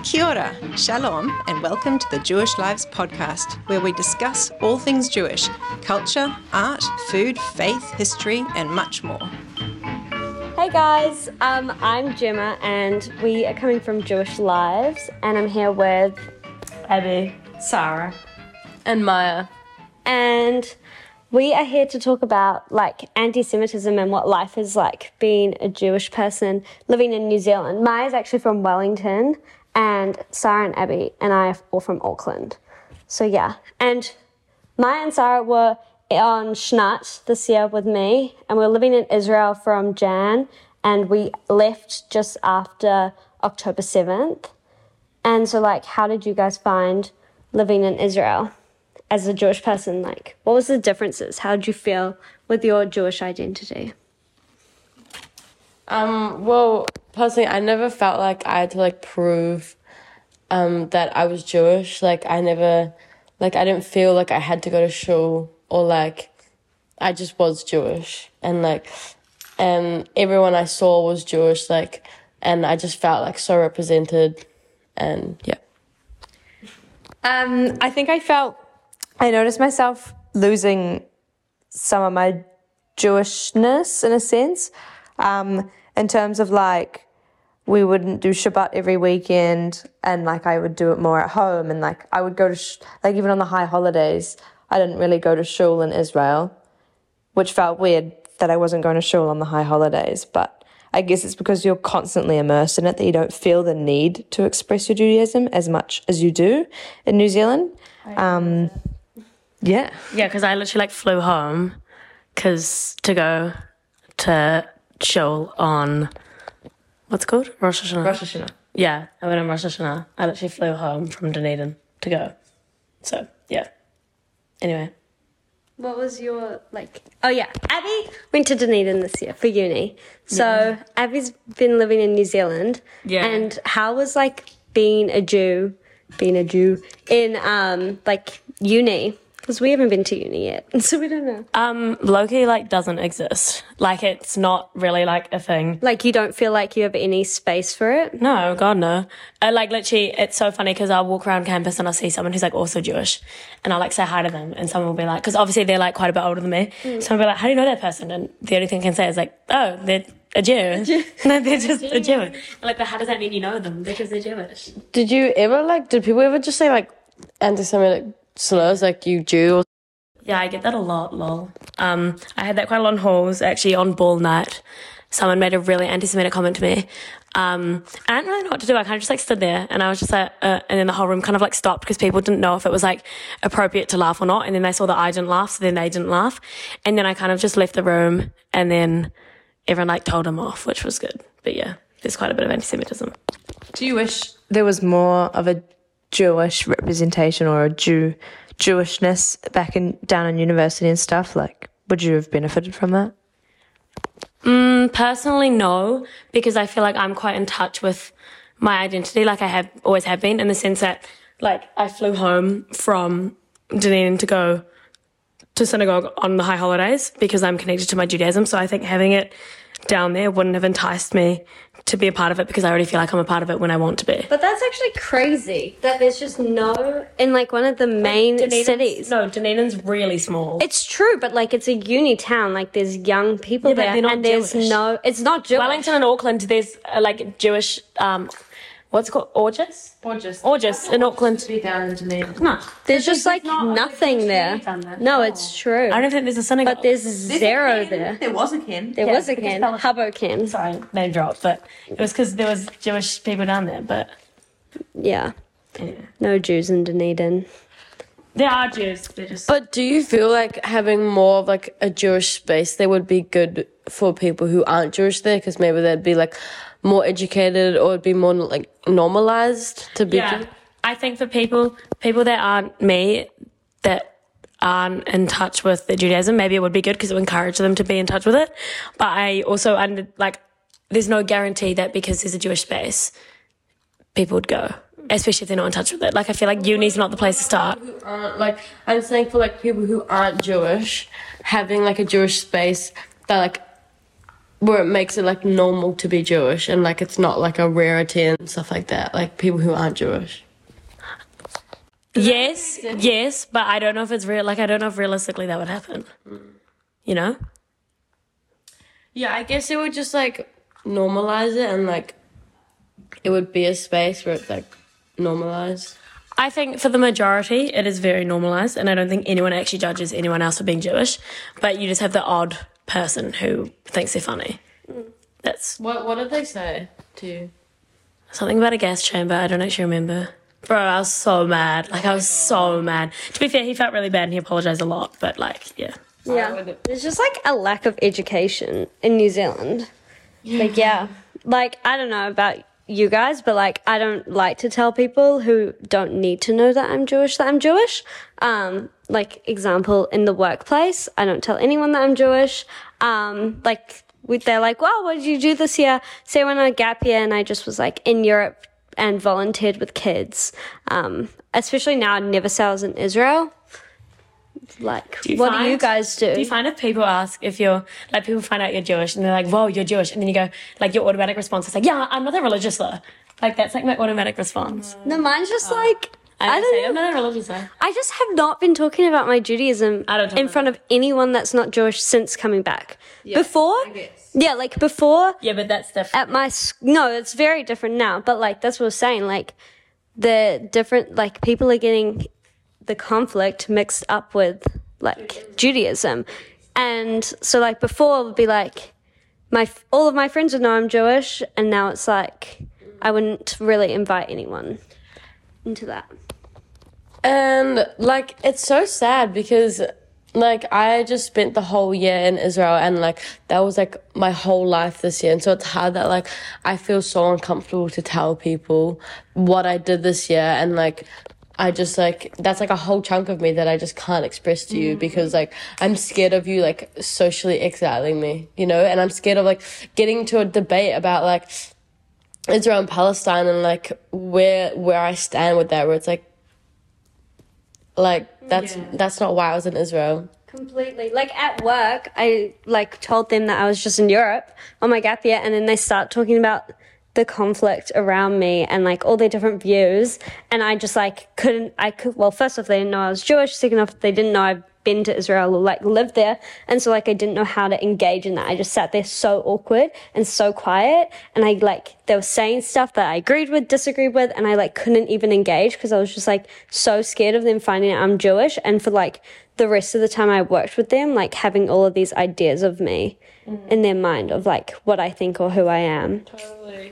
Kia ora, shalom, and welcome to the Jewish Lives podcast, where we discuss all things Jewish, culture, art, food, faith, history, and much more. Hey guys, I'm Gemma and we are coming from Jewish Lives, and I'm here with Abby, Sarah, and Maya. And we are here to talk about anti-Semitism and what life is like being a Jewish person living in New Zealand. Maya's actually from Wellington, and Sarah and Abby and I are all from Auckland. So yeah, and Maya and Sarah were on Shnat this year with me, and we're living in Israel from Jan, and we left just after October 7th. And so how did you guys find living in Israel as a Jewish person? What was the differences? How did you feel with your Jewish identity? Well, personally, I never felt like I had to prove that I was Jewish. I didn't feel like I had to go to shul, or I just was Jewish, and everyone I saw was Jewish, and I just felt so represented, and yeah. I think I noticed myself losing some of my Jewishness in a sense, in terms of we wouldn't do Shabbat every weekend, and I would do it more at home, and I would go to even on the high holidays I didn't really go to shul in Israel, which felt weird that I wasn't going to shul on the high holidays, but I guess it's because you're constantly immersed in it that you don't feel the need to express your Judaism as much as you do in New Zealand. Yeah, because I literally flew home to go to shul on what's it called? Rosh Hashanah. Rosh Hashanah. Yeah, I went on Rosh Hashanah. I literally flew home from Dunedin to go. So yeah. Anyway. What was your, Oh, yeah. Abby went to Dunedin this year for uni. So Abby's been living in New Zealand. Yeah. And how was, being a Jew in, uni? Because we haven't been to uni yet, so we don't know. Loki, doesn't exist. It's not really, a thing. You don't feel like you have any space for it? No, God, no. Literally, it's so funny because I'll walk around campus and I'll see someone who's, also Jewish, and I'll, say hi to them, and someone will be because obviously they're, quite a bit older than me, so I'll be how do you know that person? And the only thing I can say is, oh, they're a Jew. No, they're just a Jew. And, how does that mean you know them? Because they're Jewish. Did you ever, did people ever just say, anti-Semitic slurs, you Jew? Yeah, I get that a lot, lol. I had that quite a lot in halls, actually, on ball night. Someone made a really anti-Semitic comment to me. I didn't really know what to do. I kind of just, stood there, and I was just and then the whole room kind of, stopped because people didn't know if it was, appropriate to laugh or not, and then they saw that I didn't laugh, so then they didn't laugh. And then I kind of just left the room, and then everyone, told them off, which was good. But, yeah, there's quite a bit of anti-Semitism. Do you wish there was more of a Jewish representation or a Jewishness down in university and stuff? Would you have benefited from that? Personally, no, because I feel I'm quite in touch with my identity, I always have been, in the sense that I flew home from Dunedin to go to synagogue on the high holidays because I'm connected to my Judaism. So I think having it down there wouldn't have enticed me to be a part of it because I already feel I'm a part of it when I want to be. But that's actually crazy that there's just no in one of the main cities. No, Dunedin's really small. It's true, but it's a uni town. There's young people there, and there's Jewish. no. It's not Jewish. Wellington and Auckland, there's Jewish. What's it called? Orgis in Auckland. Be down in Dunedin. No, there's just nothing there. No, it's true. I don't think there's a synagogue. But there's zero there. There was a Ken. There was a Ken. Hubbo Ken. Sorry, name drop, but it was because there was Jewish people down there. But yeah, no Jews in Dunedin. There are Jews. They're just. But do you feel having more of a Jewish space there would be good for people who aren't Jewish there? Because maybe they'd be more educated, or it'd be more normalized to be. Yeah, I think for people that aren't me, that aren't in touch with the Judaism, maybe it would be good because it would encourage them to be in touch with it. But I also there's no guarantee that because there's a Jewish space, people would go, especially if they're not in touch with it. I feel uni's not the place to start. Who aren't, I'm saying for people who aren't Jewish, having a Jewish space that where it makes it like normal to be Jewish and like it's not like a rarity and stuff like that, like people who aren't Jewish. Yes, but I don't know if it's real. Like, I don't know if realistically that would happen. You know? Yeah, I guess it would just like normalize it, and like it would be a space where it's like normalized. I think for the majority, it is very normalized, and I don't think anyone actually judges anyone else for being Jewish. But you just have the odd person who thinks they're funny. That's What did they say to you? something about a gas chamber. I don't actually remember. Bro, I was so mad. Like, I was so mad. To be fair, he felt really bad and he apologised a lot. But, like, yeah. Yeah. There's just like a lack of education in New Zealand. Like, yeah. Like, I don't know about you guys, but like, I don't like to tell people who don't need to know that I'm Jewish. Like, example, in the workplace, I don't tell anyone that I'm Jewish. They're like, wow, what did you do this year? Say I went on a gap year and I just was like in Europe and volunteered with kids. Especially now, I never say I was in Israel. Like, what do you guys do? Do you find if people ask if you're, like, people find out you're Jewish and they're like, whoa, you're Jewish. And then you go, like, your automatic response is like, yeah, I'm not that religious though. Like, that's like my automatic response. No, mine's just like, I don't know. I'm not that religious though. I just have not been talking about my Judaism in front of anyone that's not Jewish since coming back. Yeah, before, I guess. yeah, like before. Yeah, but that's different. At my no, it's very different now. But like that's what I was saying. Like the different, like people are getting the conflict mixed up with like Judaism, and so like before it would be like all of my friends would know I'm Jewish, and now it's like I wouldn't really invite anyone into that. And like it's so sad because like I just spent the whole year in Israel, and like that was like my whole life this year, and so it's hard that like I feel so uncomfortable to tell people what I did this year, and like I just like that's like a whole chunk of me that I just can't express to you because like I'm scared of you like socially exiling me, you know, and I'm scared of like getting into a debate about like Israel and Palestine and like where I stand with that, where it's like that's not why I was in Israel. Completely. Like at work, I like told them that I was just in Europe on my gap year, and then they start talking about the conflict around me and like all their different views, and I just like well, first off, they didn't know I was Jewish. Second off, they didn't know I've been to Israel or like lived there, and so like I didn't know how to engage in that. I just sat there so awkward and so quiet, and I like they were saying stuff that I agreed with, disagreed with, and I like couldn't even engage because I was just like so scared of them finding out I'm Jewish. And for like the rest of the time I worked with them, like having all of these ideas of me in their mind of like what I think or who I am. Totally.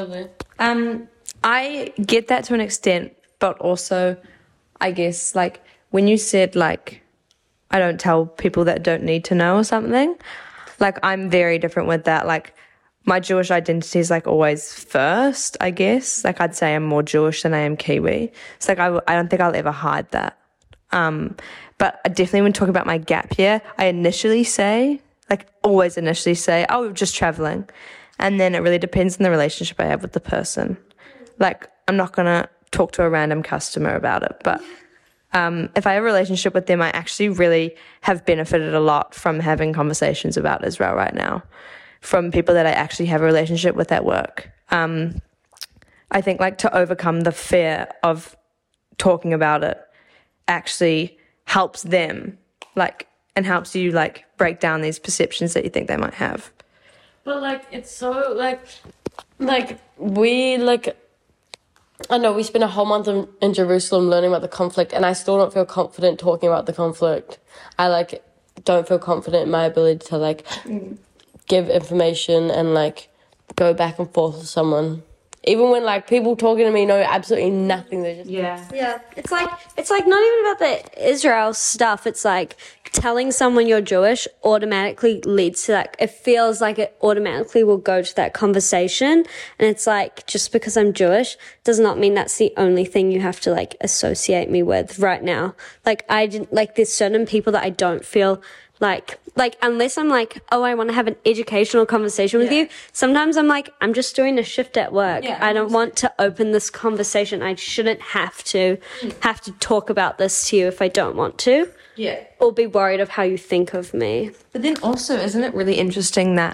I get that to an extent, but also I guess like when you said like I don't tell people that don't need to know or something, like I'm very different with that. Like my Jewish identity is like always first, I guess. Like I'd say I'm more Jewish than I am Kiwi. It's like I don't think I'll ever hide that. But I definitely when talking about my gap year, I always initially say, oh, we're just traveling. And then it really depends on the relationship I have with the person. Like, I'm not going to talk to a random customer about it. But if I have a relationship with them, I actually really have benefited a lot from having conversations about Israel right now, from people that I actually have a relationship with at work. I think, like, to overcome the fear of talking about it actually helps them, like, and helps you, like, break down these perceptions that you think they might have. But like it's so like we like I know we spent a whole month in Jerusalem learning about the conflict, and I still don't feel confident talking about the conflict. I like don't feel confident in my ability to like give information and like go back and forth with someone. Even when like people talking to me know absolutely nothing, they're just Yeah. It's like not even about the Israel stuff. It's like telling someone you're Jewish automatically leads to that. It feels like it automatically will go to that conversation. And it's like, just because I'm Jewish does not mean that's the only thing you have to like associate me with right now. Like there's certain people that I don't feel like unless I'm like, oh, I want to have an educational conversation with you. Sometimes I'm like, I'm just doing a shift at work. Yeah, I don't want to open this conversation. I shouldn't have to talk about this to you if I don't want to. Yeah. Or be worried of how you think of me. But then also, isn't it really interesting that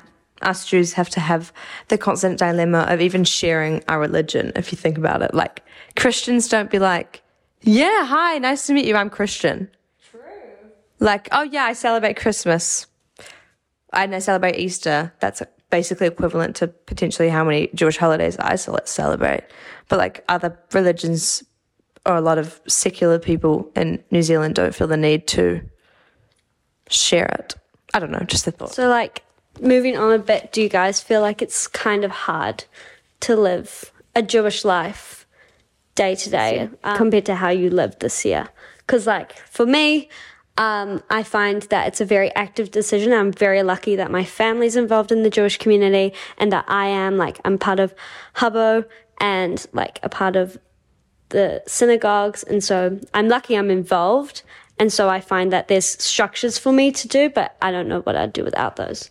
us Jews have to have the constant dilemma of even sharing our religion, if you think about it. Like, Christians don't be like, yeah, hi, nice to meet you, I'm Christian. True. Like, oh yeah, I celebrate Christmas. And I celebrate Easter. That's basically equivalent to potentially how many Jewish holidays I celebrate. But like other religions or a lot of secular people in New Zealand don't feel the need to share it. I don't know, just a thought. So, like, moving on a bit, do you guys feel like it's kind of hard to live a Jewish life day to day compared to how you lived this year? Because, like, for me, I find that it's a very active decision. I'm very lucky that my family's involved in the Jewish community and that I'm part of Hubbo and, like, a part of the synagogues. And so I'm lucky I'm involved. And so I find that there's structures for me to do, but I don't know what I'd do without those.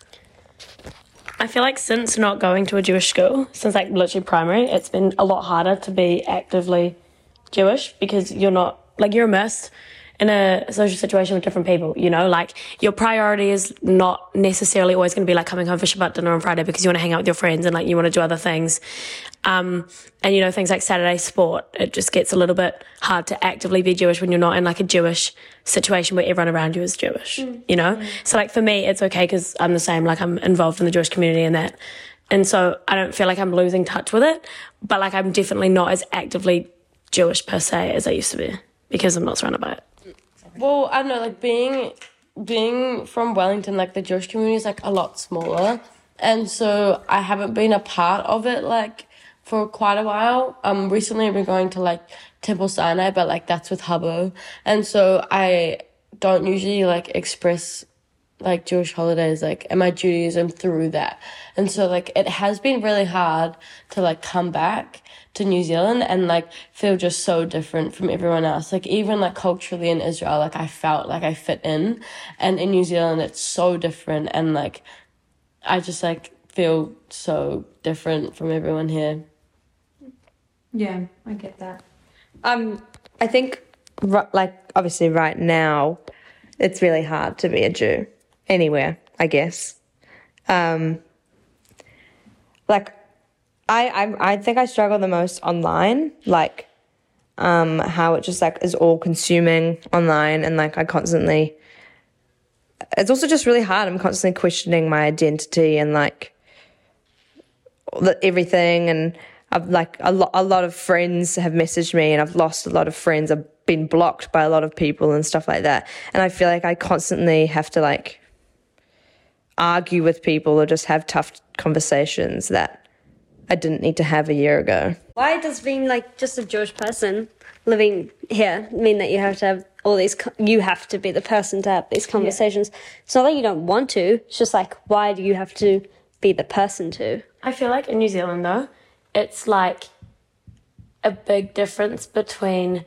I feel like since not going to a Jewish school, since like literally primary, it's been a lot harder to be actively Jewish because you're immersed in a social situation with different people, you know, like your priority is not necessarily always going to be like coming home for Shabbat dinner on Friday because you want to hang out with your friends and like you want to do other things. And you know, things like Saturday sport, it just gets a little bit hard to actively be Jewish when you're not in like a Jewish situation where everyone around you is Jewish, you know? So like for me, it's okay because I'm the same, like I'm involved in the Jewish community and that. And so I don't feel like I'm losing touch with it, but like I'm definitely not as actively Jewish per se as I used to be because I'm not surrounded by it. Well, I don't know, like being from Wellington, like the Jewish community is like a lot smaller. And so I haven't been a part of it like for quite a while. Recently I've been going to like Temple Sinai, but like that's with Hubbo. And so I don't usually like express like Jewish holidays like and my Judaism through that. And so like it has been really hard to like come back to New Zealand and like feel just so different from everyone else. Like even like culturally in Israel, like I felt like I fit in, and in New Zealand it's so different, and like I just like feel so different from everyone here. Yeah, I get that. I think like obviously right now it's really hard to be a Jew anywhere, I guess. Like I think I struggle the most online, like how it just like is all consuming online, and like it's also just really hard. I'm constantly questioning my identity and like everything, and I've like a lot of friends have messaged me, and I've lost a lot of friends. I've been blocked by a lot of people and stuff like that, and I feel like I constantly have to like argue with people or just have tough conversations that I didn't need to have a year ago. Why does being like just a Jewish person living here mean that you have to have all these, you have to be the person to have these conversations? Yeah. It's not that you don't want to, it's just like, why do you have to be the person to? I feel like in New Zealand though, it's like a big difference between,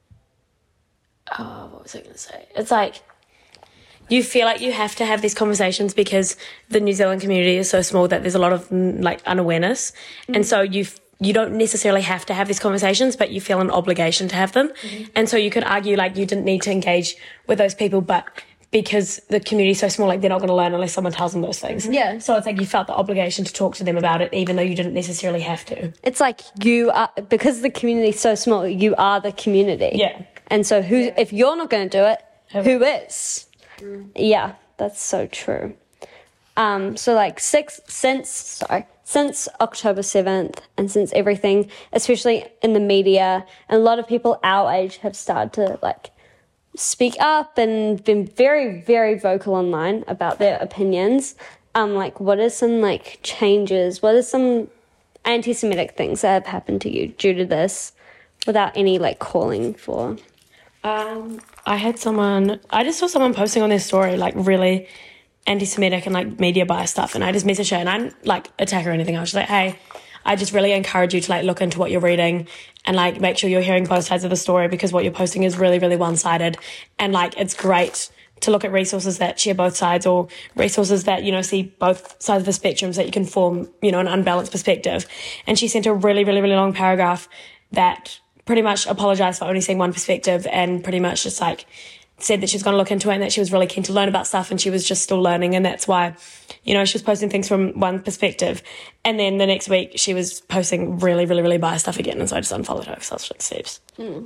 what was I going to say? It's like, you feel like you have to have these conversations because the New Zealand community is so small that there's a lot of like unawareness. Mm-hmm. And so you don't necessarily have to have these conversations, but you feel an obligation to have them. Mm-hmm. And so you could argue like you didn't need to engage with those people, but because the community is so small, like they're not going to learn unless someone tells them those things. Yeah. So it's like you felt the obligation to talk to them about it, even though you didn't necessarily have to. It's like you are, because the community is so small, you are the community. Yeah. And so if you're not going to do it, who is? Yeah, that's so true. So like since October 7th and since everything, especially in the media, and a lot of people our age have started to like speak up and been very, very vocal online about their opinions. Like what are some like changes? What are some anti-Semitic things that have happened to you due to this without any like calling for? I just saw someone posting on their story, like really anti-Semitic and like media bias stuff. And I just messaged her, and I didn't like attack her or anything. I was just like, hey, I just really encourage you to like look into what you're reading and like make sure you're hearing both sides of the story, because what you're posting is really, really one-sided. And like, it's great to look at resources that share both sides, or resources that, you know, see both sides of the spectrum so that you can form, you know, an unbalanced perspective. And she sent a really, really, really long paragraph that pretty much apologized for only seeing one perspective, and pretty much just like said that she was going to look into it and that she was really keen to learn about stuff, and she was just still learning, and that's why, she was posting things from one perspective, and then the next week she was posting really, really, really biased stuff again, and so I just unfollowed her because I was like, Sebs.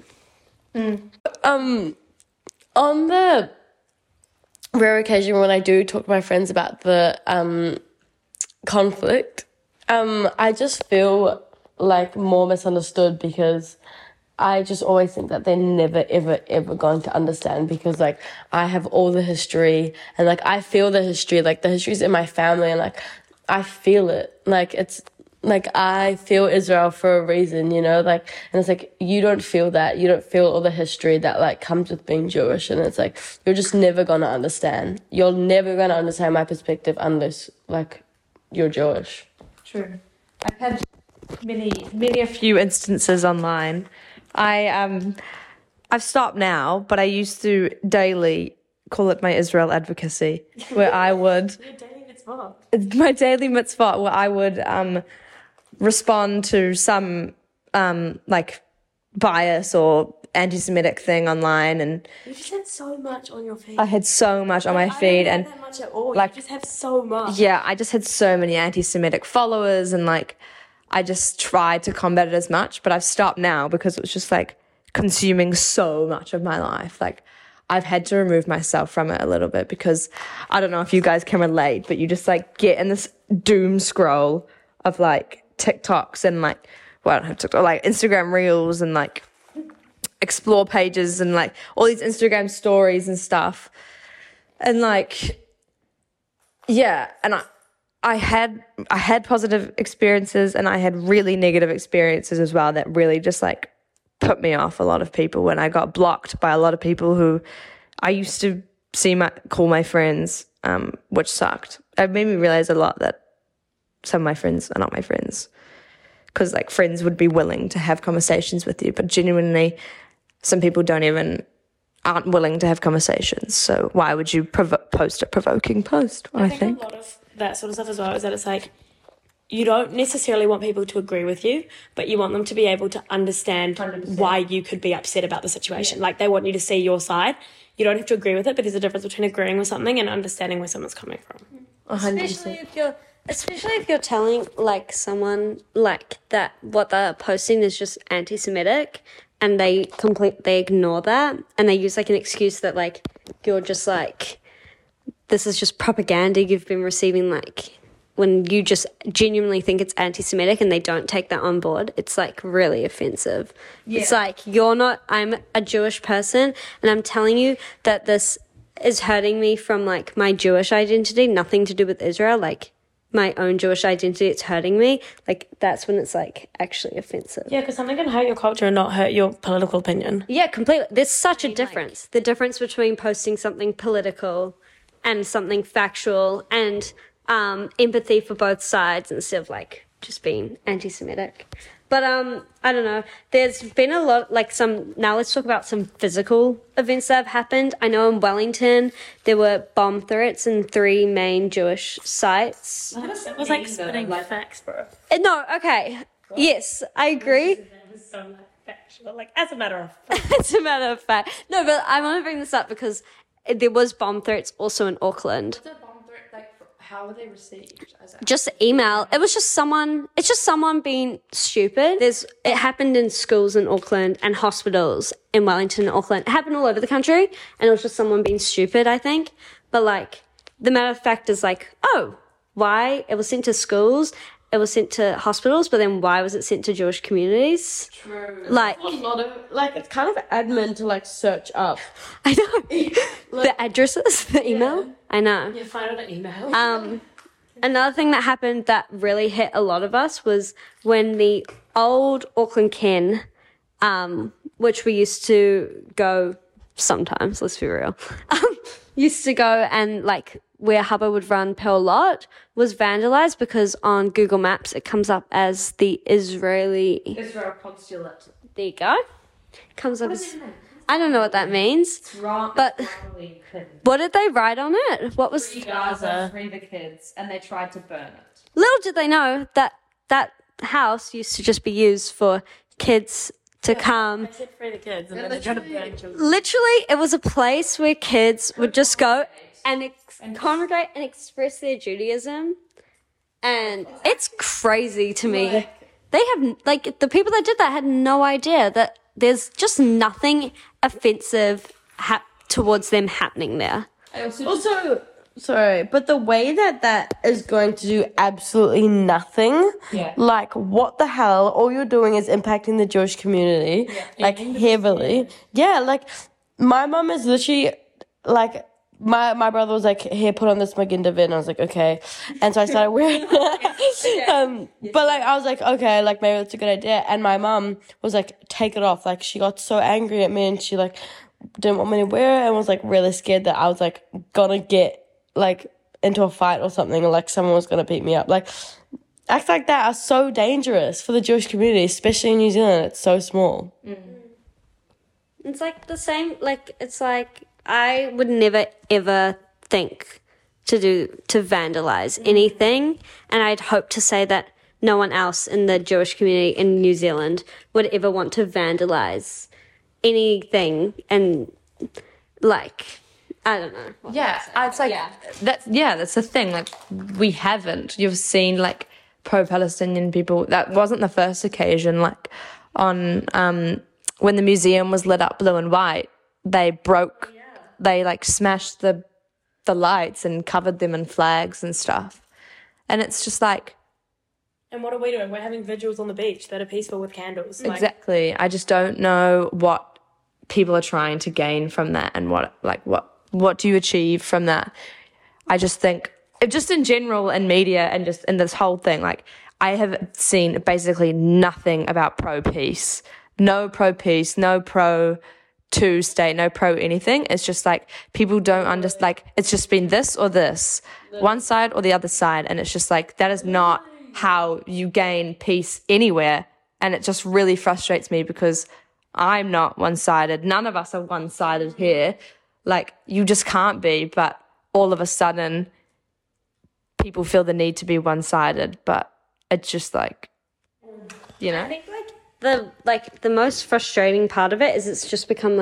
On the rare occasion when I do talk to my friends about the conflict, I just feel like more misunderstood because I just always think that they're never, ever, ever going to understand because, like, I have all the history and, like, I feel the history. Like, the history's in my family and, like, I feel it. Like, it's, like, I feel Israel for a reason, Like, and it's like, you don't feel that. You don't feel all the history that, like, comes with being Jewish. And it's like, you're just never going to understand. You're never going to understand my perspective unless, like, you're Jewish. True. I've had many a few instances online. I've stopped now, but I used to daily call it my Israel advocacy, where I would my daily mitzvah, where I would respond to some like bias or anti-Semitic thing online, and You just had so much on your feed. I had so much on my feed, and that much at all. like, You just have so much. yeah, I just had so many anti-Semitic followers, and like, I just tried to combat it as much, but I've stopped now because it was just like consuming so much of my life. Like, I've had to remove myself from it a little bit because I don't know if you guys can relate, but you just like get in this doom scroll of like TikToks and like, well, I don't have TikTok, like Instagram reels and like explore pages and like all these Instagram stories and stuff. And like, yeah, and I had positive experiences and I had really negative experiences as well that really just like put me off a lot of people when I got blocked by a lot of people who I used to call my friends, which sucked. It made me realize a lot that some of my friends are not my friends, because like friends would be willing to have conversations with you, but genuinely some people aren't willing to have conversations. So why would you post a provoking post? I think a lot of that sort of stuff as well is that it's like, you don't necessarily want people to agree with you, but you want them to be able to understand 100%. Why you could be upset about the situation. Yeah. Like, they want you to see your side. You don't have to agree with it, but there's a difference between agreeing with something and understanding where someone's coming from. 100%. Especially if you're telling like someone like that what they're posting is just anti-Semitic, and they ignore that, and they use like an excuse that like you're just like, this is just propaganda you've been receiving, like, when you just genuinely think it's anti-Semitic and they don't take that on board, it's like really offensive. Yeah. It's like, I'm a Jewish person and I'm telling you that this is hurting me from like my Jewish identity, nothing to do with Israel, like my own Jewish identity, it's hurting me. Like, that's when it's like actually offensive. Yeah, because something can hurt your culture and not hurt your political opinion. Yeah, completely. There's such a difference. The difference between posting something political and something factual and empathy for both sides instead of like just being anti-Semitic. But I don't know, there's been a lot, like now let's talk about some physical events that have happened. I know in Wellington there were bomb threats in 3 main Jewish sites. It was like spitting facts, bro. No, okay, yes, I agree. It was so like factual, like as a matter of fact. It's a matter of fact. No, but I want to bring this up because there was bomb threats also in Auckland. What's a bomb threat like? How were they received? Just email. It's just someone being stupid. It happened in schools in Auckland and hospitals in Wellington and Auckland. It happened all over the country, and it was just someone being stupid, I think. But like, the matter of fact is like, oh, why? It was sent to schools, it was sent to hospitals, but then why was it sent to Jewish communities? True. Like, a lot of, like, it's kind of admin to like search up. I know. The addresses, the email. Yeah. I know. You find out an email. Another thing that happened that really hit a lot of us was when the old Auckland Ken, which we used to go sometimes, let's be real, used to go and like where Hubba would run Pearl Lot, was vandalized because on Google Maps it comes up as the Israel consulate. There you go. It comes up as, I don't know what that means. It's wrong. But what did they write on it? What was Free Gaza, free the kids, and they tried to burn it. Little did they know that that house used to just be used for kids to come. They said free the kids and then they're trying to burn children. Literally, it was a place where kids would just go and congregate and express their Judaism. And it's crazy to me. They have, like, the people that did that had no idea that there's just nothing offensive towards them happening there. Also, sorry, but the way that is going to do absolutely nothing, like, what the hell, all you're doing is impacting the Jewish community, like, heavily. Yeah, like, my mum is literally, like, my brother was like, here, put on this Magen David, and I was like, okay. And so I started wearing it. But, like, I was like, okay, like, maybe that's a good idea. And my mum was like, take it off. Like, she got so angry at me, and she, like, didn't want me to wear it, and was, like, really scared that I was, like, gonna get, like, into a fight or something, or, like, someone was gonna beat me up. Like, acts like that are so dangerous for the Jewish community, especially in New Zealand. It's so small. It's like the same, like, it's like, I would never ever think to vandalize anything, and I'd hope to say that no one else in the Jewish community in New Zealand would ever want to vandalize anything, and, like, I don't know. It's like that's the thing. Like, we haven't. You've seen, like, pro-Palestinian people. That wasn't the first occasion. Like, on when the museum was lit up blue and white, they like smashed the lights and covered them in flags and stuff. And it's just like, And what are we doing? We're having vigils on the beach that are peaceful with candles. Exactly. I just don't know what people are trying to gain from that, and what do you achieve from that? I just think, just in general in media and just in this whole thing, like, I have seen basically nothing about pro-peace. No pro-peace, no pro-two-state, no pro-anything. It's just like, people don't understand, like, it's just been this or this, one side or the other side, and it's just like, that is not how you gain peace anywhere. And it just really frustrates me, because I'm not one-sided. None of us are one-sided here. Like, you just can't be, but all of a sudden people feel the need to be one-sided. But it's just like, you know. I think, the most frustrating part of it is it's become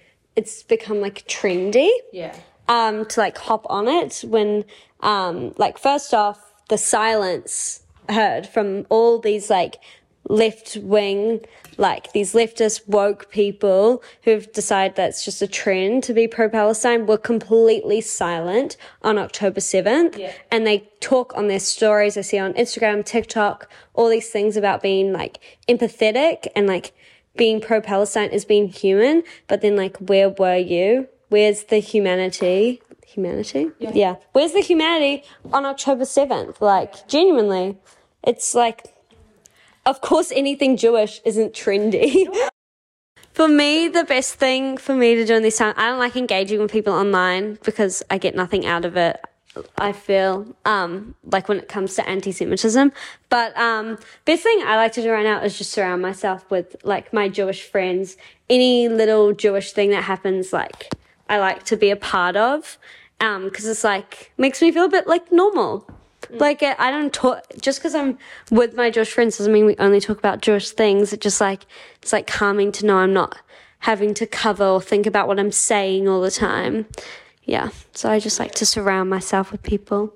trendy. Yeah. To, like, hop on it when, like, first off, the silence heard from all these, like, left-wing, like, these leftist woke people who've decided that it's just a trend to be pro-Palestine were completely silent on October 7th. Yeah. And they talk on their stories, I see on Instagram, TikTok, all these things about being, like, empathetic and, like, being pro-Palestine is being human. But then, like, where were you? Where's the humanity? Yeah. Where's the humanity on October 7th? Like, genuinely, it's like, of course anything Jewish isn't trendy. For me, the best thing for me to do in this time, I don't like engaging with people online because I get nothing out of it, I feel, like, when it comes to anti-Semitism. But best thing I like to do right now is just surround myself with, like, my Jewish friends. Any little Jewish thing that happens, like, I like to be a part of, because it's, like, makes me feel a bit, like, normal. Like, I don't talk, just because I'm with my Jewish friends doesn't mean we only talk about Jewish things. It's just, like, it's, like, calming to know I'm not having to cover or think about what I'm saying all the time. Yeah, so I just like to surround myself with people.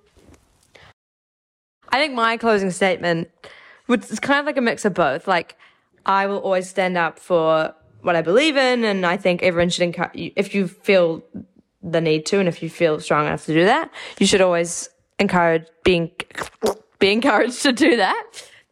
I think my closing statement is kind of like a mix of both. Like, I will always stand up for what I believe in, and I think everyone should encourage, if you feel the need to, and if you feel strong enough to do that, you should always be encouraged to do that.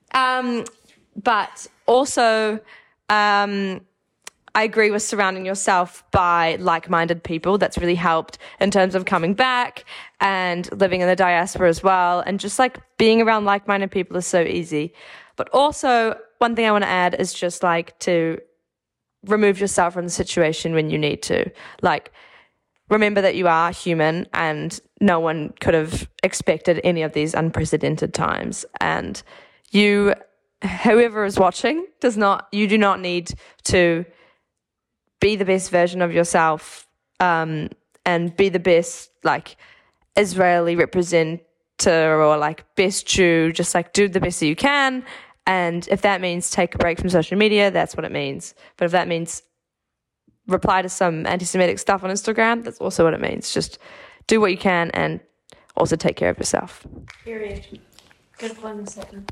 But also, I agree with surrounding yourself by like-minded people. That's really helped in terms of coming back and living in the diaspora as well. And just, like, being around like-minded people is so easy. But also, one thing I want to add is just, like, to remove yourself from the situation when you need to. Like, remember that you are human, and no one could have expected any of these unprecedented times. And whoever is watching, you do not need to be the best version of yourself, and be the best, like, Israeli representative or, like, best Jew. Just, like, do the best that you can, And if that means take a break from social media, that's what it means. But if that means reply to some anti-Semitic stuff on Instagram, that's also what it means. Just do what you can and also take care of yourself. Period. Good closing statement.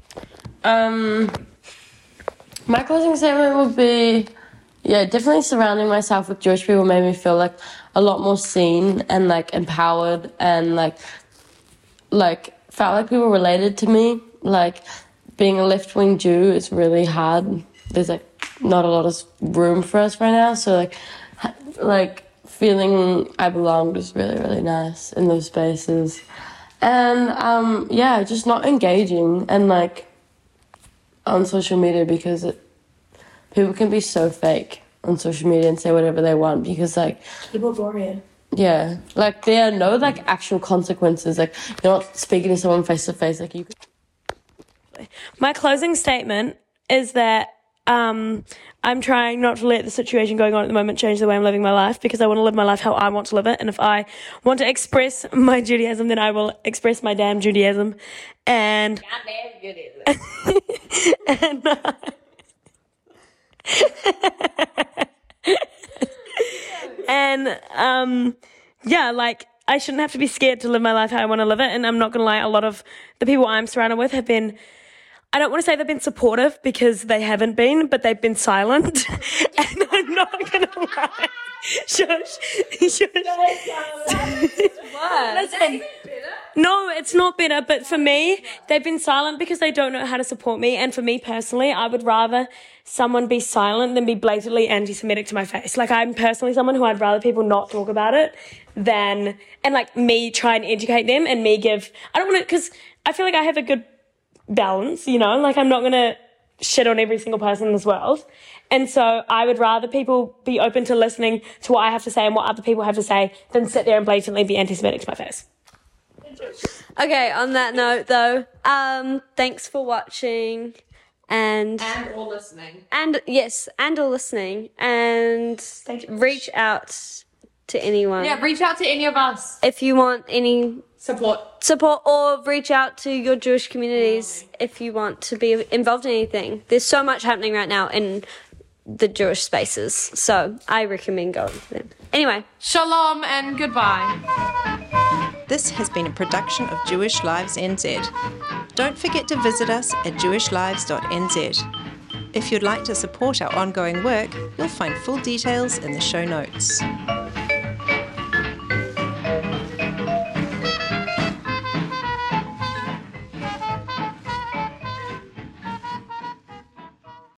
My closing statement would be, definitely surrounding myself with Jewish people made me feel like a lot more seen and like empowered and like felt like people related to me. Like being a left-wing Jew is really hard. There's like not a lot of room for us right now, so like feeling I belonged was really, really nice in those spaces. And just not engaging and like on social media because people can be so fake on social media and say whatever they want because like People are boring. yeah, like there are no like actual consequences. Like you're not speaking to someone face to face. Like you could. My closing statement is that I'm trying not to let the situation going on at the moment change the way I'm living my life because I want to live my life how I want to live it. And if I want to express my Judaism, then I will express my damn Judaism. And goddamn Judaism. Like I shouldn't have to be scared to live my life how I want to live it. And I'm not going to lie, a lot of the people I'm surrounded with have been, I don't want to say they've been supportive because they haven't been, but they've been silent. And I'm not going to lie. Shush. Listen. No, it's not better. But for me, they've been silent because they don't know how to support me. And for me personally, I would rather someone be silent than be blatantly anti-Semitic to my face. Like I'm personally someone who I'd rather people not talk about it than, and like me try and educate them and me give, I don't want to, because I feel like I have a good balance, you know, like I'm not going to shit on every single person in this world. And so I would rather people be open to listening to what I have to say and what other people have to say than sit there and blatantly be anti-Semitic to my face. Okay, on that note though, thanks for watching and or listening. and all listening and reach out to anyone. Yeah, reach out to any of us. If you want any Support. or reach out to your Jewish communities if you want to be involved in anything. There's so much happening right now in the Jewish spaces, so I recommend going to them. Anyway, Shalom and goodbye. This has been a production of Jewish Lives NZ. Don't forget to visit us at jewishlives.nz. If you'd like to support our ongoing work, you'll find full details in the show notes.